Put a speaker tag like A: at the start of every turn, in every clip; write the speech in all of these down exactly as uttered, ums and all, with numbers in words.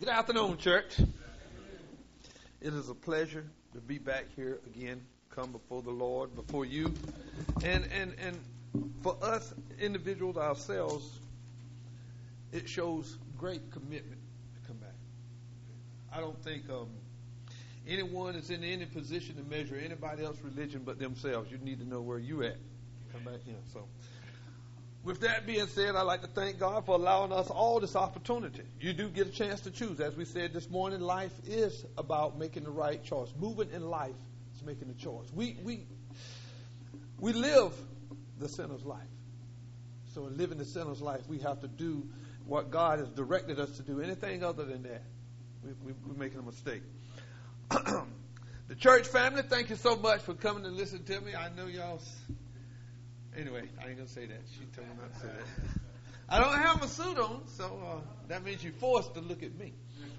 A: Good afternoon, church. It is a pleasure to be back here again, come before the Lord, before you. And and, and for us individuals ourselves, it shows great commitment to come back. I don't think um, anyone is in any position to measure anybody else's religion but themselves. You need to know where you at to come back here. So, with that being said, I'd like to thank God for allowing us all this opportunity. You do get a chance to choose. As we said this morning, life is about making the right choice. Moving in life is making a choice. We we we live the sinner's life. So in living the sinner's life, we have to do what God has directed us to do. Anything other than that, we, we, we're making a mistake. The church family, thank you so much for coming to listen to me. I know y'all... Anyway, I ain't going to say that. She told me not to say that. I don't have my suit on, so uh, that means you're forced to look at me.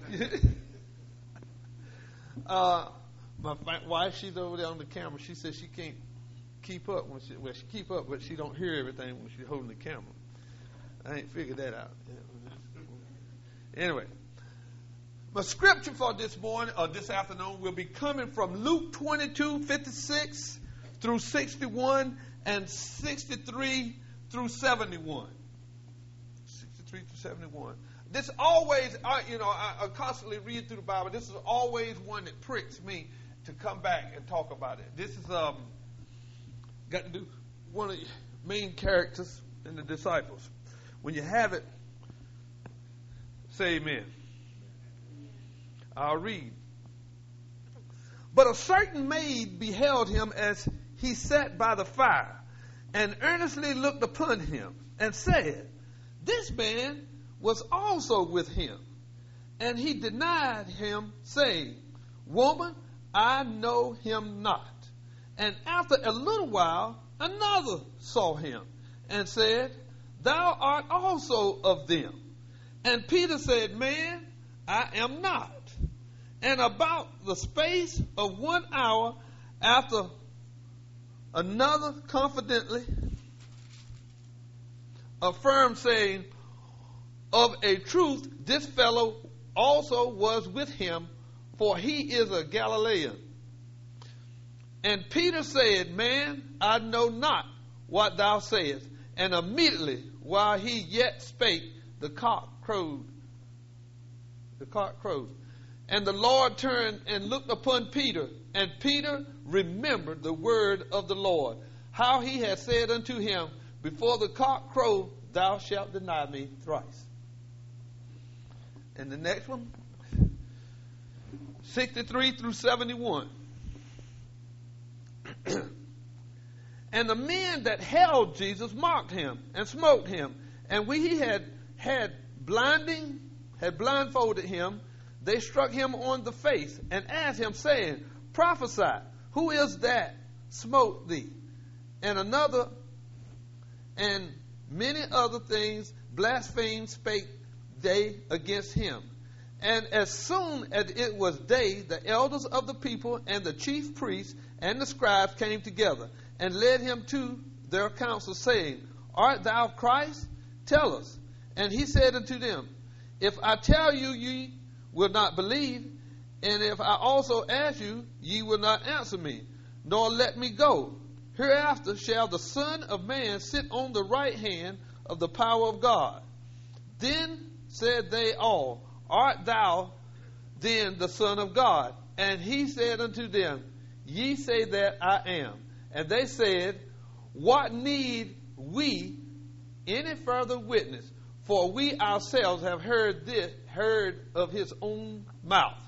A: uh, my wife, she's over there on the camera. She says she can't keep up when she, well, she keep up, but she don't hear everything when she's holding the camera. I ain't figured that out. Anyway, my scripture for this morning or this afternoon will be coming from Luke twenty-two, fifty-six through sixty-one. And sixty-three through seventy-one. sixty-three through seventy-one. This always, I, you know, I, I constantly read through the Bible. This is always one that pricks me to come back and talk about it. This is um, got to do one of the main characters in the disciples. When you have it, say amen. I'll read. But a certain maid beheld him as he sat by the fire, and earnestly looked upon him, and said, This man was also with him. And he denied him, saying, Woman, I know him not. And after a little while, another saw him, and said, Thou art also of them. And Peter said, Man, I am not. And about the space of one hour after, another confidently affirmed, saying, Of a truth, this fellow also was with him, for he is a Galilean. And Peter said, Man, I know not what thou sayest. And immediately, while he yet spake, the cock crowed. The cock crowed. And the Lord turned and looked upon Peter, and Peter remembered the word of the Lord, how he had said unto him, Before the cock crow, thou shalt deny me thrice. And the next one, sixty-three through seventy-one. And the men that held Jesus mocked him and smote him. And when he had had blinding, had blindfolded him, they struck him on the face and asked him, saying, Prophesy, who is that smote thee? And another, and many other things, blasphemed spake they against him. And as soon as it was day, the elders of the people and the chief priests and the scribes came together, and led him to their council, saying, Art thou Christ? Tell us. And he said unto them, If I tell you, ye will not believe, and if I also ask you, ye will not answer me, nor let me go. Hereafter shall the Son of Man sit on the right hand of the power of God. Then said they all, Art thou then the Son of God? And he said unto them, Ye say that I am. And they said, What need we any further witness? For we ourselves have heard this, heard of his own mouth.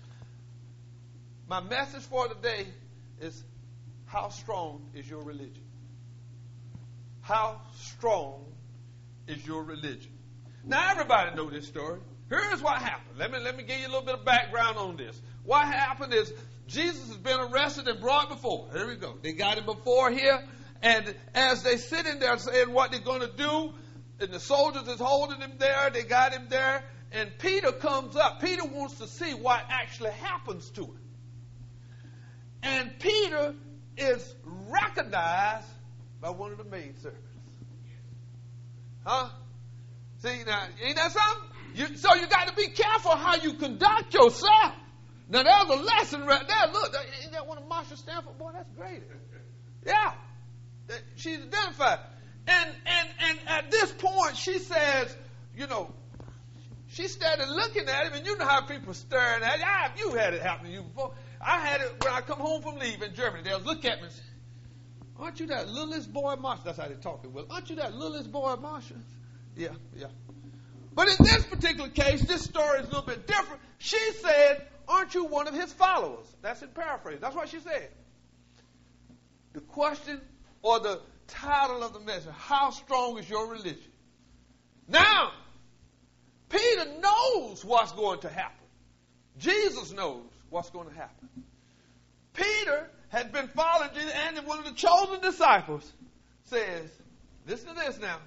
A: My message for today is, how strong is your religion? How strong is your religion? Now everybody knows this story. Here's what happened. Let me let me give you a little bit of background on this. What happened is Jesus has been arrested and brought before. Here we go. They got him before here, and as they sitting there saying what they're going to do, and the soldiers is holding him there, they got him there, and Peter comes up. Peter wants to see what actually happens to him. And Peter is recognized by one of the maidservants. Huh? See, now, ain't that something? You, so you got to be careful how you conduct yourself. Now, there's a lesson right there. Look, ain't that one of Marsha Stanford? Boy, that's great. Yeah. She's identified. And, and, and at this point, she says, you know, she started looking at him, and you know how people staring at you. I, you had it happen to you before. I had it when I come home from leave in Germany. They'll look at me and say, aren't you that littlest boy, Marsha? That's how they talk. Well, aren't you that littlest boy, Marsha? Yeah, yeah. But in this particular case, this story is a little bit different. She said, aren't you one of his followers? That's in paraphrase. That's what she said. The question or the title of the message, how strong is your religion? Now, Peter knows what's going to happen. Jesus knows what's going to happen. Peter had been following Jesus, and one of the chosen disciples says, listen to this now.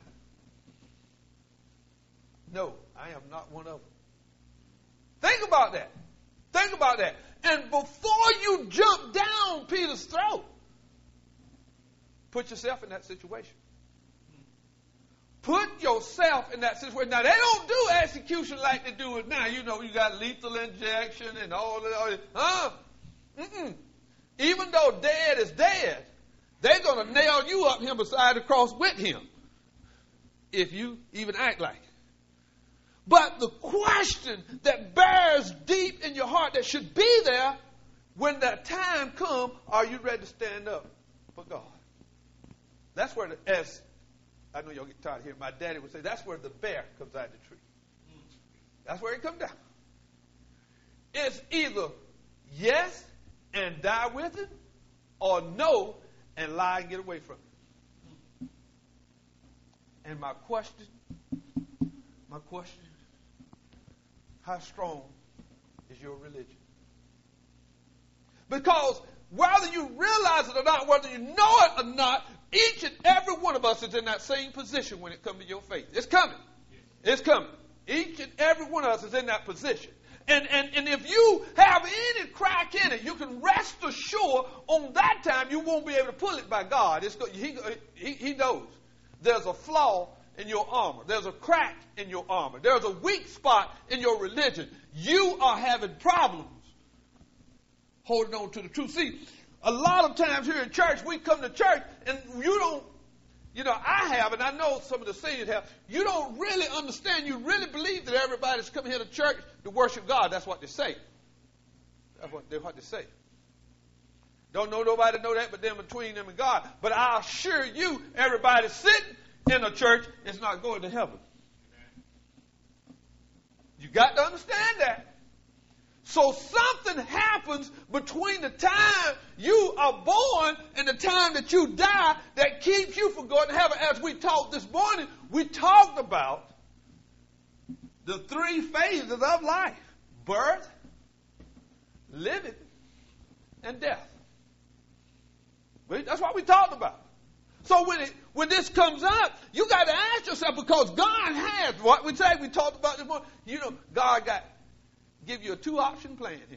A: No, I am not one of them. Think about that. Think about that. And before you jump down Peter's throat, put yourself in that situation. Put yourself in that situation. Now, they don't do execution like they do it now. You know, you got lethal injection and all of that. Huh? Mm-mm. Even though dead is dead, they're going to nail you up here beside the cross with him if you even act like it. But the question that bears deep in your heart that should be there when that time comes, are you ready to stand up for God? That's where, the, as I know y'all get tired of hearing my daddy would say, that's where the bear comes out of the tree. That's where it comes down. It's either yes and die with it, or no and lie and get away from it. And my question, my question, how strong is your religion? Because whether you realize it or not, whether you know it or not, each and every one of us is in that same position when it comes to your faith. It's coming. It's coming. Each and every one of us is in that position. And, and, and if you have any crack in it, you can rest assured on that time you won't be able to pull it by God. It's, he, he, he knows there's a flaw in your armor. There's a crack in your armor. There's a weak spot in your religion. You are having problems holding on to the truth. See, a lot of times here in church, we come to church and you don't, you know, I have, and I know some of the seniors have, you don't really understand, you really believe that everybody's coming here to church to worship God. That's what they say. That's what they, what they say. Don't know nobody know that but them between them and God. But I assure you, everybody sitting in a church is not going to heaven. You got to understand that. So something happens between the time you are born and the time that you die that keeps you from going to heaven. As we talked this morning, we talked about the three phases of life: birth, living, and death. That's what we talked about. So when it, when this comes up, you got to ask yourself, because God has what we say. We talked about this morning. You know, God got give you a two-option plan here.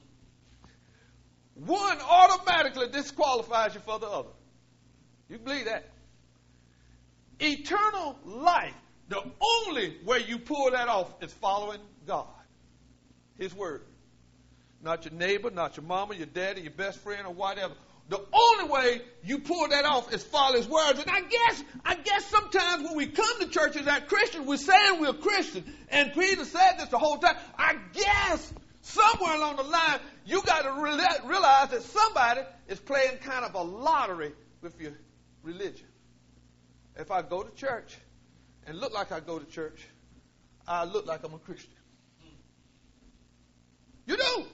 A: One automatically disqualifies you for the other. You believe that? Eternal life, the only way you pull that off is following God, His word. Not your neighbor, not your mama, your daddy, your best friend, or whatever. The only way you pull that off is follow His words. And I guess, I guess sometimes when we come to church as that Christian, we're saying we're Christian. And Peter said this the whole time. I guess somewhere along the line, you got to realize that somebody is playing kind of a lottery with your religion. If I go to church and look like I go to church, I look like I'm a Christian. You do.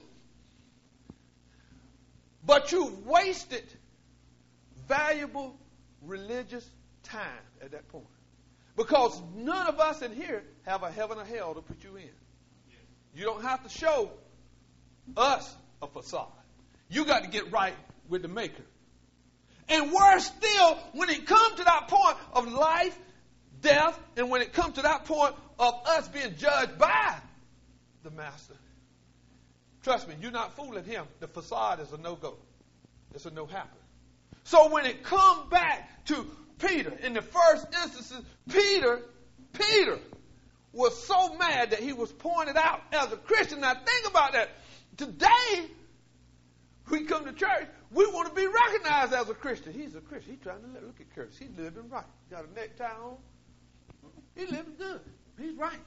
A: But you've wasted valuable religious time at that point. Because none of us in here have a heaven or hell to put you in. You don't have to show us a facade. You got to get right with the Maker. And worse still, when it comes to that point of life, death, and when it comes to that point of us being judged by the Master, trust me, you're not fooling Him. The facade is a no-go. It's a no-happen. So when it comes back to Peter, in the first instances, Peter, Peter was so mad that he was pointed out as a Christian. Now think about that. Today, we come to church, we want to be recognized as a Christian. He's a Christian. He's trying to live. Look at Curtis. He's living right. Got a necktie on. He's living good. He's right.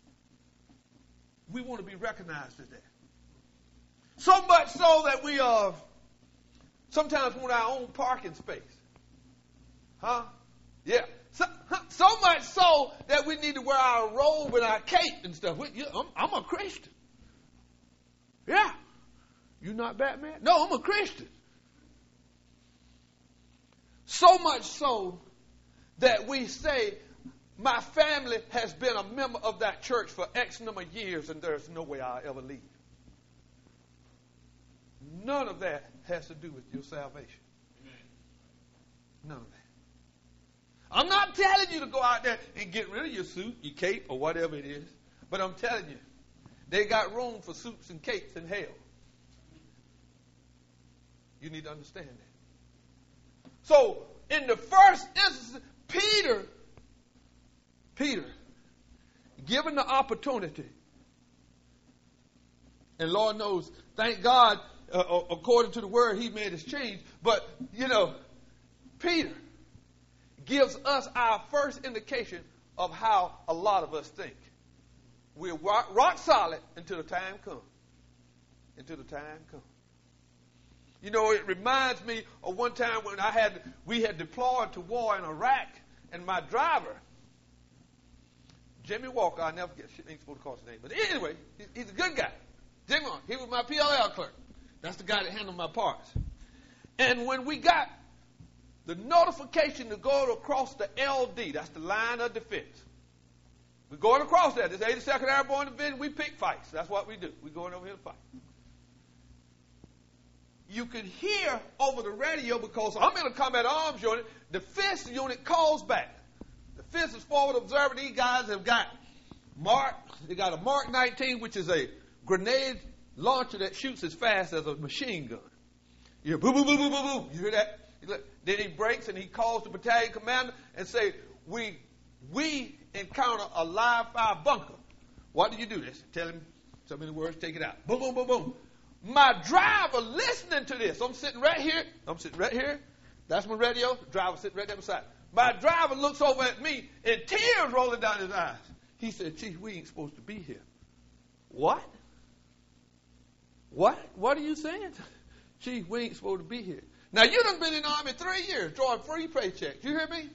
A: We want to be recognized as that. So much so that we uh, sometimes want our own parking space. Huh? Yeah. So, so much so that we need to wear our robe and our cape and stuff. We, you, I'm, I'm a Christian. Yeah. You not Batman? No, I'm a Christian. So much so that we say, my family has been a member of that church for X number of years and there's no way I'll ever leave. None of that has to do with your salvation. None of that. I'm not telling you to go out there and get rid of your suit, your cape, or whatever it is. But I'm telling you, they got room for suits and capes in hell. You need to understand that. So, in the first instance, Peter, Peter, given the opportunity, and Lord knows, thank God, uh, according to the word, he made his change. But, you know, Peter gives us our first indication of how a lot of us think. We're rock, rock solid until the time comes. Until the time comes. You know, it reminds me of one time when I had we had deployed to war in Iraq, and my driver, Jimmy Walker, I never forget, shit ain't supposed to call his name, but anyway, he's a good guy. Jimmy Walker, he was my P L L clerk. That's the guy that handled my parts. And when we got the notification to go across the L D, that's the line of defense. We're going across that. This eighty-second Airborne Division, we pick fights. That's what we do. We're going over here to fight. You could hear over the radio, because I'm in a combat arms unit, the fifth unit calls back. The fifth is forward observer. These guys have got Mark, they got a Mark nineteen, which is a grenade launcher that shoots as fast as a machine gun. You hear boom, boom, boom, boom, boom, boom. You hear that? Then he breaks and he calls the battalion commander and say, we we encounter a live fire bunker. What do you do? This? Tell him so many words, take it out. Boom, boom, boom, boom. My driver listening to this. I'm sitting right here. I'm sitting right here. That's my radio. The driver sitting right there beside. My driver looks over at me and tears rolling down his eyes. He said, Chief, we ain't supposed to be here. What? What? What are you saying? Chief, we ain't supposed to be here. Now, you done been in the Army three years, drawing free paychecks. You hear me?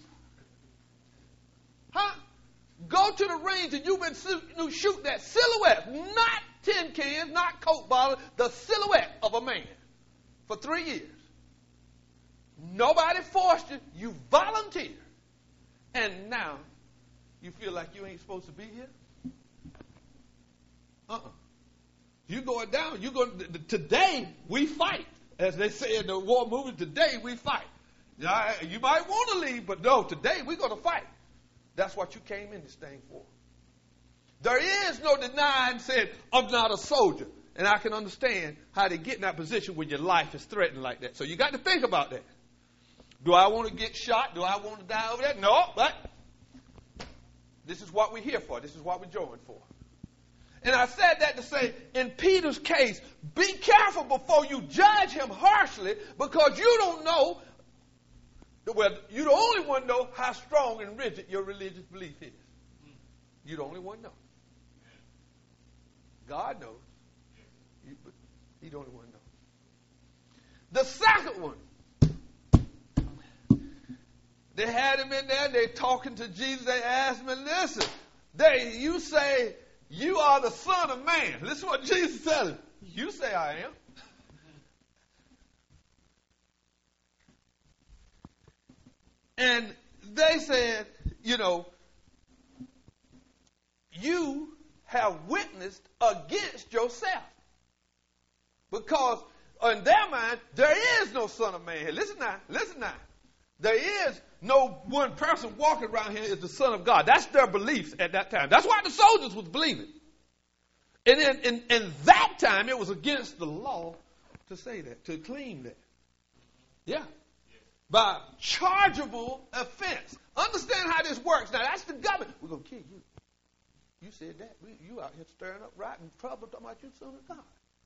A: Huh? Go to the range and you've been shooting shoot that silhouette, not tin cans, not Coke bottles, the silhouette of a man for three years. Nobody forced you. You volunteered. And now you feel like you ain't supposed to be here? Uh-uh. You going down. You going today we fight. As they say in the war movie, today we fight. You might want to leave, but no, today we're going to fight. That's what you came in this thing for. There is no denying saying, I'm not a soldier. And I can understand how they get in that position when your life is threatened like that. So you got to think about that. Do I want to get shot? Do I want to die over that? No, but this is what we're here for. This is what we're joined for. And I said that to say, in Peter's case, be careful before you judge him harshly, because you don't know, well, you the only one know how strong and rigid your religious belief is. You the only one know. God knows. You, but he the only one knows. The second one, they had him in there, they talking to Jesus, they asked him, listen, they, you say, you are the Son of Man. Listen to what Jesus said. You say I am. And they said, you know, you have witnessed against yourself. Because in their mind, there is no Son of Man here. Listen now, listen now. There is no one person walking around here is the Son of God. That's their beliefs at that time. That's what the soldiers was believing. And in, in, in that time, it was against the law to say that, to claim that. Yeah. By chargeable offense. Understand how this works. Now, that's the government. We're going to kill you. You said that. You out here stirring up rotten trouble talking about you son of God.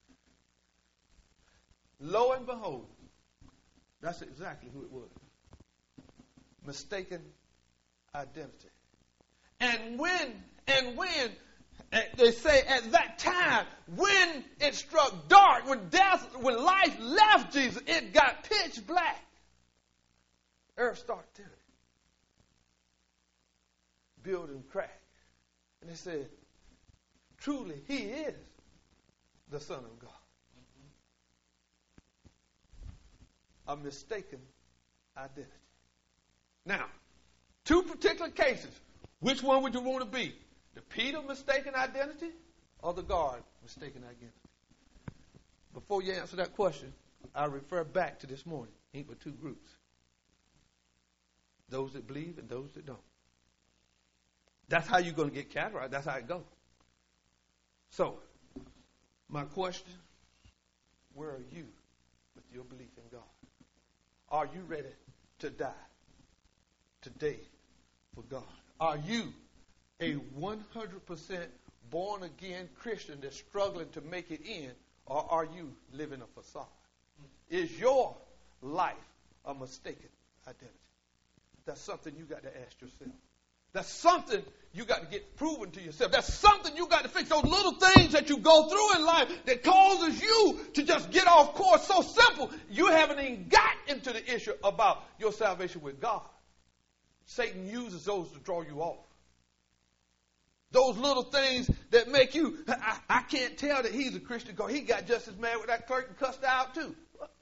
A: Lo and behold, that's exactly who it was. Mistaken identity. And when, and when, they say at that time, when it struck dark, when death, when life left Jesus, it got pitch black. Earth started tearing. Building cracked. And they said, truly, he is the Son of God. A mistaken identity. Now, two particular cases. Which one would you want to be? The Peter mistaken identity or the guard mistaken identity? Before you answer that question, I refer back to this morning. Ain't but two groups. Those that believe and those that don't. That's how you're going to get cataract. That's how it goes. So, my question, where are you with your belief in God? Are you ready to die today for God? Are you a one hundred percent born-again Christian that's struggling to make it in, or are you living a facade? Is your life a mistaken identity? That's something you got to ask yourself. That's something you got to get proven to yourself. That's something you got to fix. Those little things that you go through in life that causes you to just get off course. So simple. You haven't even got into the issue about your salvation with God. Satan uses those to draw you off. Those little things that make you, I, I can't tell that he's a Christian because he got just as mad with that clerk and cussed out too.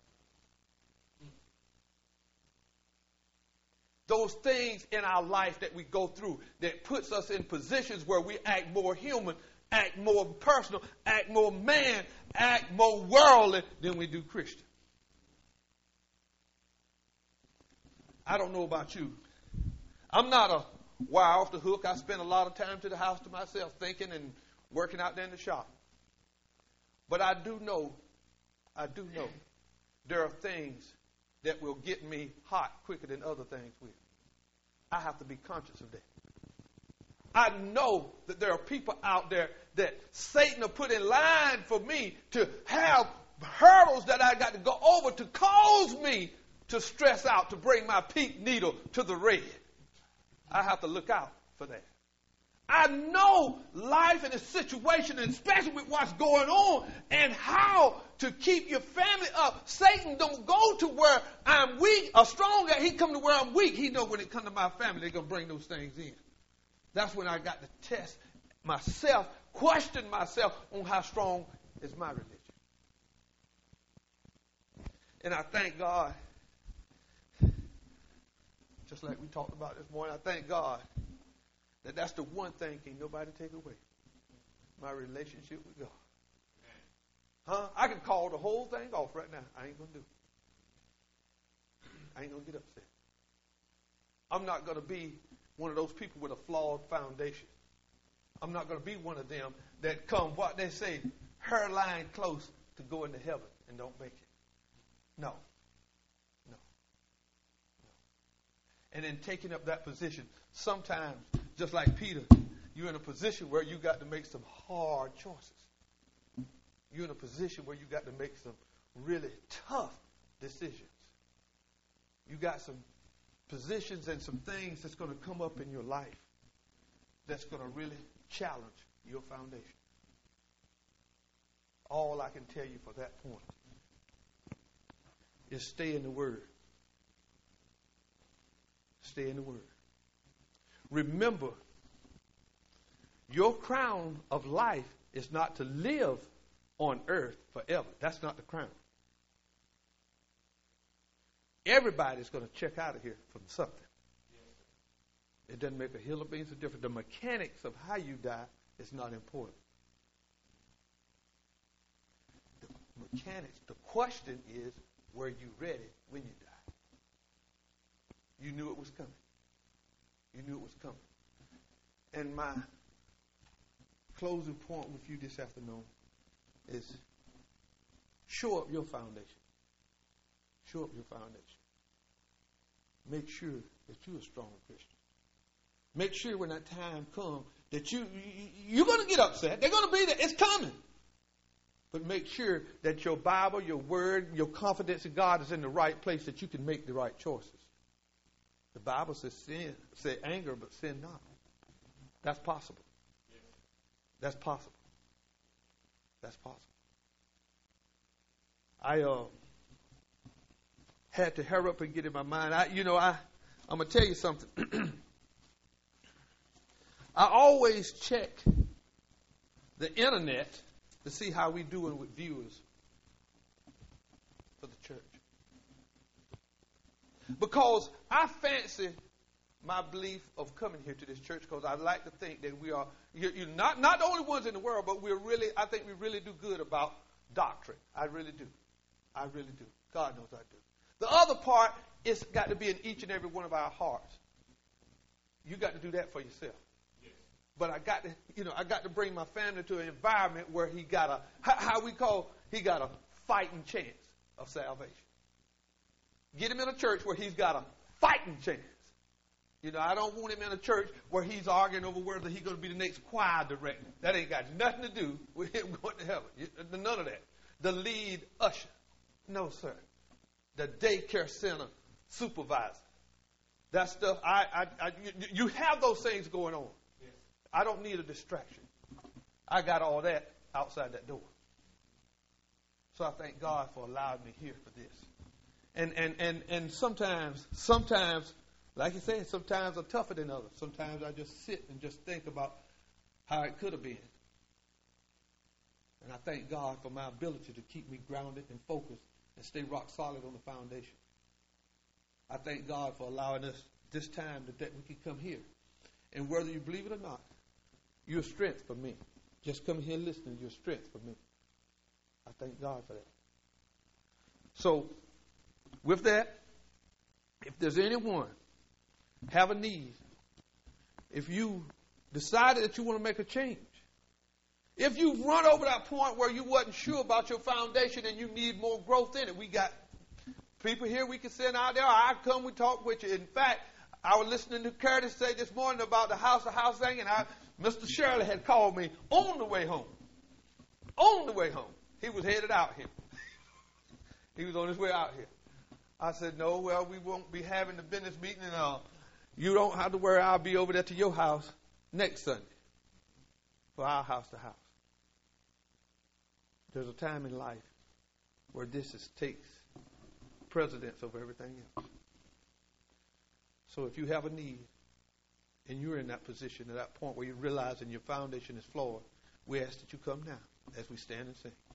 A: Those things in our life that we go through that puts us in positions where we act more human, act more personal, act more man, act more worldly than we do Christian. I don't know about you. I'm not a wire off the hook. I spend a lot of time to the house to myself thinking and working out there in the shop. But I do know, I do know there are things that will get me hot quicker than other things will. I have to be conscious of that. I know that there are people out there that Satan will put in line for me to have hurdles that I got to go over to cause me to stress out, to bring my pink needle to the red. I have to look out for that. I know life and the situation, and especially with what's going on, and how to keep your family up. Satan don't go to where I'm weak or strong. He come to where I'm weak. He know when it comes to my family, they're going to bring those things in. That's when I got to test myself, question myself on how strong is my religion. And I thank God, just like we talked about this morning, I thank God that that's the one thing can't nobody take away. My relationship with God. Huh? I can call the whole thing off right now. I ain't going to do it. I ain't going to get upset. I'm not going to be one of those people with a flawed foundation. I'm not going to be one of them that come, what they say, hairline close to go into heaven and don't make it. No. No. No. And in taking up that position, sometimes, just like Peter, you're in a position where you got to make some hard choices. You're in a position where you got to make some really tough decisions. You got some positions and some things that's going to come up in your life that's going to really challenge your foundation. All I can tell you for that point is stay in the Word. Stay in the Word. Remember, your crown of life is not to live on earth forever. That's not the crown. Everybody's going to check out of here from something. It doesn't make a hill of beans of difference. The mechanics of how you die is not important. The mechanics, the question is, were you ready when you died? You knew it was coming. You knew it was coming. And my closing point with you this afternoon is show up your foundation. Show up your foundation. Make sure that you're a strong Christian. Make sure when that time comes that you, you you're going to get upset. They're going to be there. It's coming. But make sure that your Bible, your word, your confidence in God is in the right place, that you can make the right choices. The Bible says sin, say anger, but sin not. That's possible. That's possible. That's possible. I uh, had to hurry up and get in my mind. I, you know, I, I'm going to tell you something. I always check the internet to see how we doing with viewers for the church. Because I fancy my belief of coming here to this church, because I like to think that we are, you're, you're not, not the only ones in the world, but we're really, I think we really do good about doctrine. I really do. I really do. God knows I do. The other part is got to be in each and every one of our hearts. You got to do that for yourself. Yes. But I got to, you know, I got to bring my family to an environment where he got a, how we call, he got a fighting chance of salvation. Get him in a church where he's got a fighting chance. You know, I don't want him in a church where he's arguing over whether he's going to be the next choir director. That ain't got nothing to do with him going to heaven. None of that. The lead usher. No, sir. The daycare center supervisor. That stuff, I, I, I, you, you have those things going on. Yes. I don't need a distraction. I got all that outside that door. So I thank God for allowing me here for this. And and and and sometimes, sometimes, like you said, sometimes I'm tougher than others. Sometimes I just sit and just think about how it could have been. And I thank God for my ability to keep me grounded and focused and stay rock solid on the foundation. I thank God for allowing us this time that we can come here. And whether you believe it or not, you're a strength for me. Just come here listening, you're a strength for me. I thank God for that. So, with that, if there's anyone have a need, if you decided that you want to make a change, if you've run over that point where you wasn't sure about your foundation and you need more growth in it, we got people here we can send out there. I come, we talk with you. In fact, I was listening to Curtis say this morning about the house-to-house thing, and I, Mister Shirley had called me on the way home. On the way home. He was headed out here. He was on his way out here. I said, no, well, we won't be having the business meeting, and uh, you don't have to worry. I'll be over there to your house next Sunday for our house-to-house. There's a time in life where this is, takes precedence over everything else. So if you have a need and you're in that position, at that point where you're realizing your foundation is flawed, we ask that you come now as we stand and sing.